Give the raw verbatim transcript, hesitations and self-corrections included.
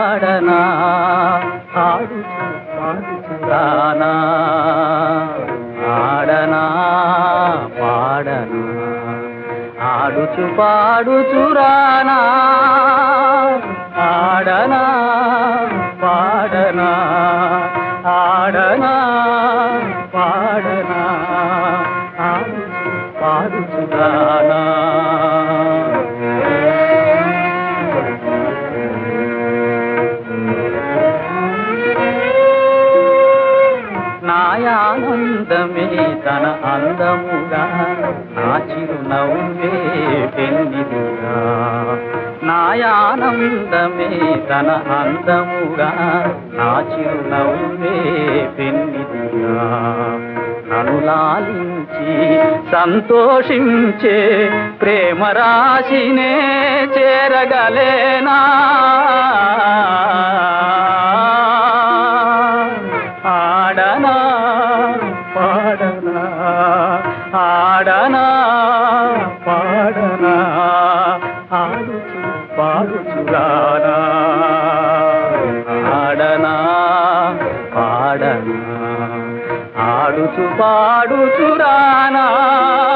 ఆడనా ఆడుచు పాడుచురానా ఆడనా పాడనా ఆడుచు పాడుచురానా ఆడనా పాడనా ఆడనా పాడనా ఆడుచు పాడుచురానా నాయానందమే తన అందముగా నా చిరునవ్వే పెన్నిదిగా నాయానందమే తన అందముగా నా చిరునవ్వే పెన్నిదిగా నన్ను లాలించి సంతోషించే ప్రేమ రాశినే చేరగలేనా ఆడనా పాడనా ఆడనా పాడనా ఆడుచు పాడుచురానా ఆడనా పాడనా ఆడుచు పాడుచురానా